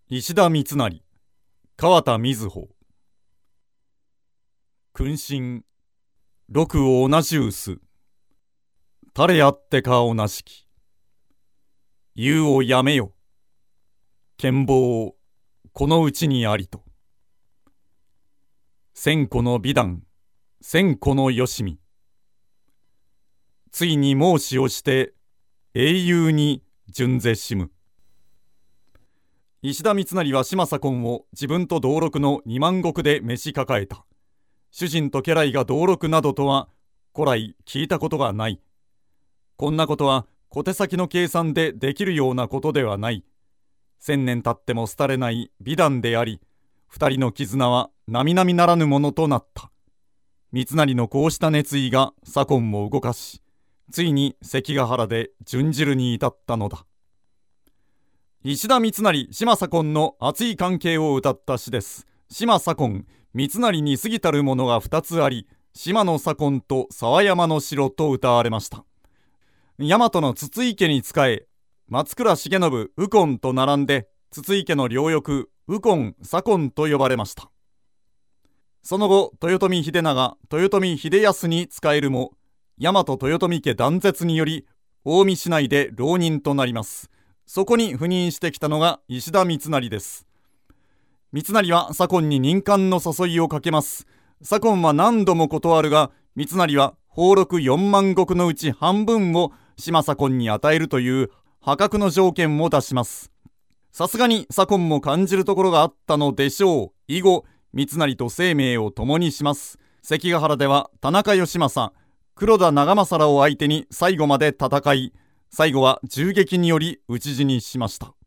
石田三成、川田瑞穂。君臣、六を同じうす。誰あってか同じき。言うをやめよ。剣謀、このうちにありと。千個の美談、千個のよしみ。ついに申しをして、英雄に順ぜしむ。石田三成は島左近を自分と同禄の2万石で召し抱えた。主人と家来が同禄などとは古来聞いたことがない。こんなことは小手先の計算でできるようなことではない。1000年経っても廃れない美談であり、二人の絆は並々ならぬものとなった。三成のこうした熱意が左近を動かし、ついに関ヶ原で殉じるに至ったのだ。石田三成、島左近の熱い関係を歌った詩です。島左近、三成に過ぎたるものが2つあり、島の左近と沢山の城と歌われました。大和の筒井家に仕え、松倉重信、右近と並んで、筒井家の両翼、右近、左近と呼ばれました。その後、豊臣秀長、豊臣秀康に仕えるも、大和豊臣家断絶により、近江市内で浪人となります。そこに赴任してきたのが石田三成です。三成は左近に任官の誘いをかけます。左近は何度も断るが、三成は俸禄4万石のうち半分を島左近に与えるという破格の条件を出します。さすがに左近も感じるところがあったのでしょう。以後、三成と生命を共にします。関ヶ原では田中義政、黒田長政らを相手に最後まで戦い、最後は銃撃により討ち死にしました。